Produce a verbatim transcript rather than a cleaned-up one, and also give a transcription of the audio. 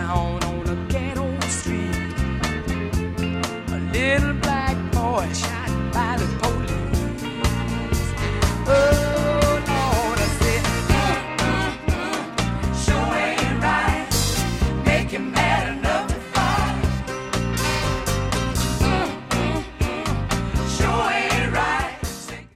down on a ghetto street. A little black boy shot by the police. Oh Lord, I said, mm, mm, mm, sure ain't right. Make him mad.